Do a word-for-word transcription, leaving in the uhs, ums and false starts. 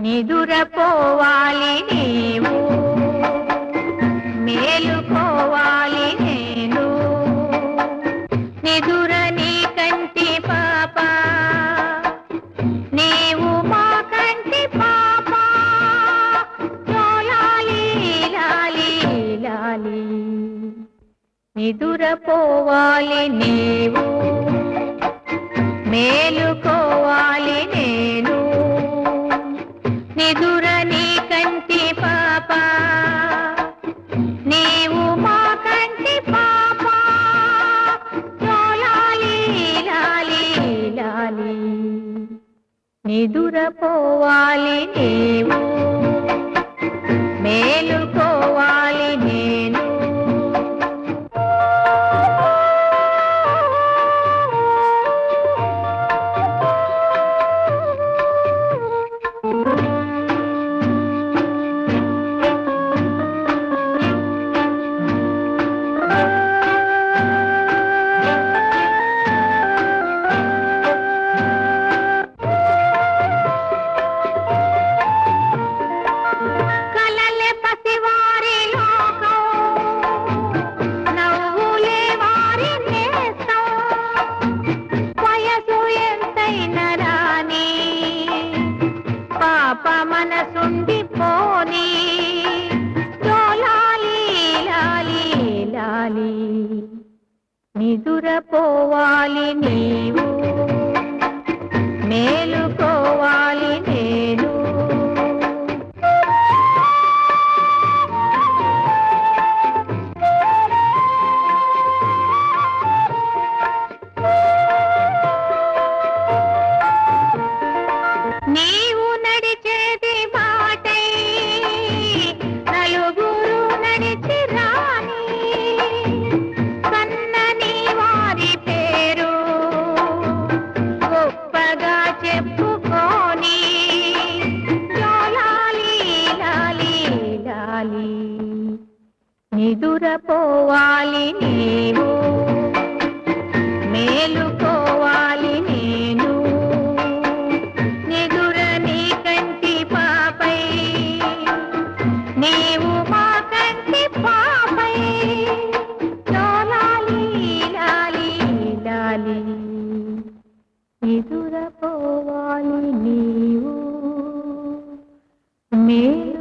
నిదురపోవాలి నీవు మేలుకోవాలి నేను నిదుర నీ కంటి పాప నీవు మా కంటి పాప లాలి లాలి లాలి నిదురపోవాలి నీవు మేలుకోవాలి నేను నిదుర నీ కంటి పాప నీవు మా కంటి పాప లాలి లాలి లాలి నిదురపోవాలి నీవు మేలుకోవాలి నేను మనసుండి పోనీ లాలి లాలి లాలి నిదురపోవాలి నీవు మేలుకోవాలి నేను నీవు నడిచేది బాటై నలుగురు నడిచి రాని కన్నని వారి పేరు గొప్పగా చెప్పుకోని లాలి లాలి లాలి నిదురపోవాలి నీవు మేలుకోవాలి నేను నీవు మా కంటి పాపై లాలి లాలి లాలి నిదురపోవాలి నీవు మే